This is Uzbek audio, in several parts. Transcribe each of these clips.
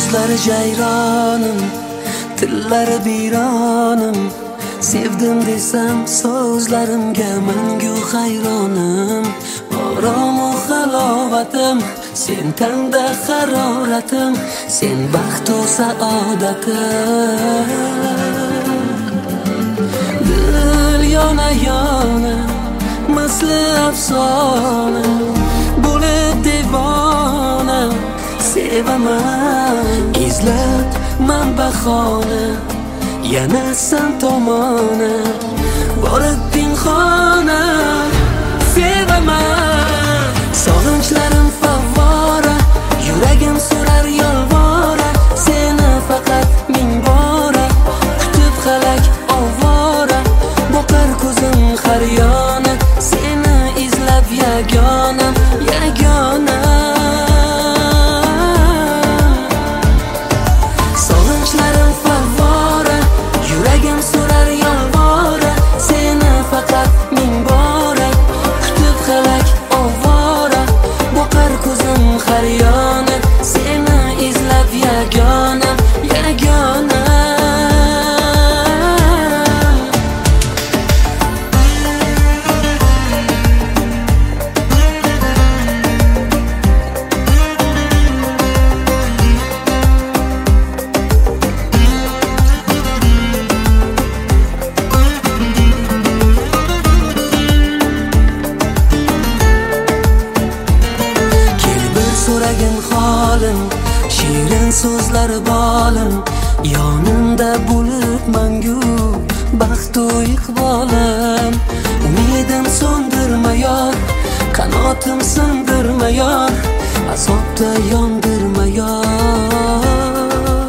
Ko'zlari jayronim, tillari biyronim. Sevdim desam so'zlarimga mangu hayronim. Oromu halovatim, sen tanda haroratim, sen baxtu saodatim. Dil yona yona misli afsona, bo'lib devona sevaman. Izlabman bahona, yana sen tomona, borib pinhona sevaman. Sog'inchlarim favvora, yuragim so'rar yolvora, seni faqat ming bora kutib halak ovora. Boqar ko'zim har yona, seni izlab yagonam, yagona. Sog'inchlarim favvora, yuragim so'rar yolvora, seni faqat ming bora kutib halak ovora. Boqar ko'zim har yona, seni izlab yagonam, yagona. So'ragin holim, shirin so'zlari bolim, yonimda bo'lib mangu baxtu iqbolim. Umidim so'ndirmayor, qanotim sindirmayor, azobda yondirmayor.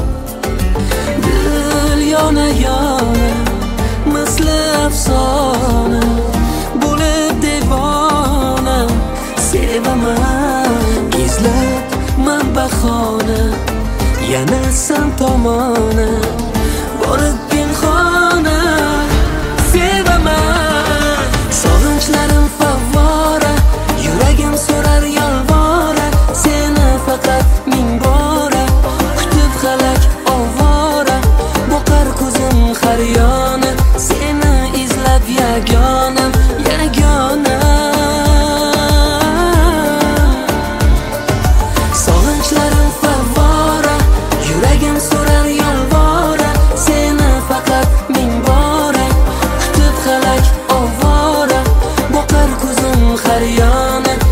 Dil yona yona misli afsona, bo'lib devona sevaman. Izlabman bahona, yana sen tomona, borib pinhona sevaman. Sog'inchlarim favvora, yuragim so'rar yolvora, seni faqat ming bora kutib halak ovora. Boqar ko'zim har yona, seni izlab yagonam, yagona. Sog'inchlarim favvora, yuragim so'rar yolvora, seni faqat ming bora kutib halak ovora. Boqar ko'zim har yona,